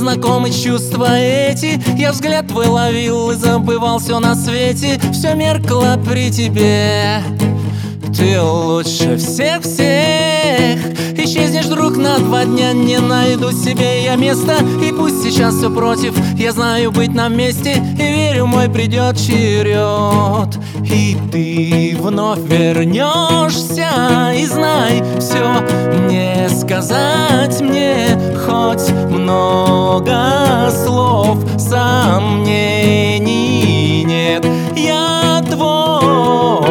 знакомы чувства эти. Я взгляд твой ловил и забывал все на свете. Все меркло при тебе. Ты лучше всех-всех. Исчезнешь вдруг на 2 дня, не найду себе я места. И пусть сейчас все против, я знаю быть на месте. И верю, мой придет черед, и ты вновь вернешься. И знай, все не сказать мне, хоть много слов, сомнений нет. Я твой.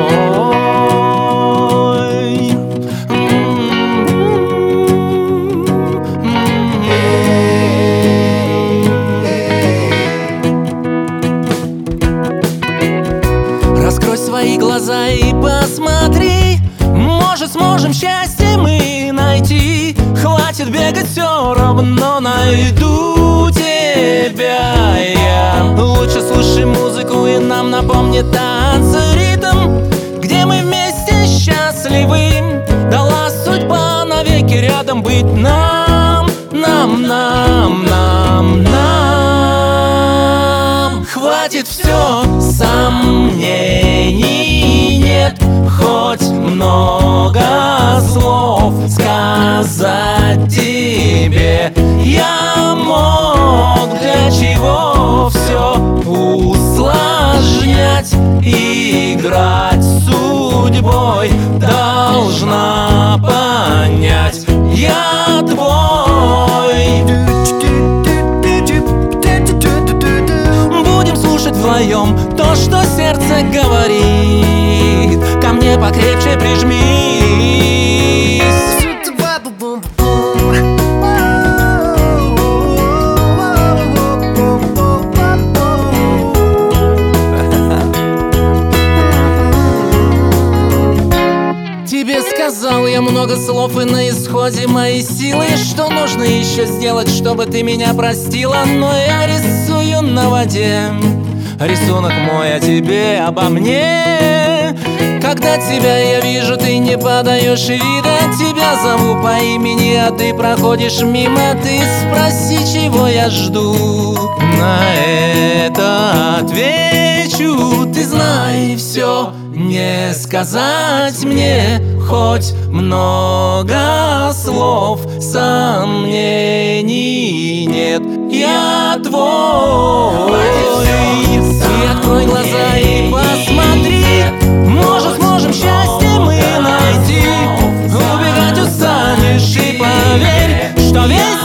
Раскрой свои глаза и посмотри, может, сможем счастье мы найти. Хватит бегать, все равно найду тебя я. Лучше слушай музыку и нам напомнит танцы ритм, где мы вместе счастливы. Дала судьба навеки рядом быть нам. Хватит все, сомнений нет, хоть много слов сказать тебе я мог. Для чего все усложнять, играть с судьбой? Должна понять, я твой. Будем слушать вдвоем то, что сердце говорит. Ко мне покрепче прижмись. Тебе сказал я много слов, и на исходе мои силы. Что нужно еще сделать, чтобы ты меня простила? Но я рисую на воде рисунок мой о тебе, обо мне. Когда тебя я вижу, ты не подаешь вида. Тебя зову по имени, а ты проходишь мимо. Ты спроси, чего я жду. На это отвечу: ты знай, все не сказать мне, хоть много слов, сомнений нет. Я твой. Ты открой глаза и посмотри, может, сможем счастье мы найти. Убегать устанешь, и поверь, что весь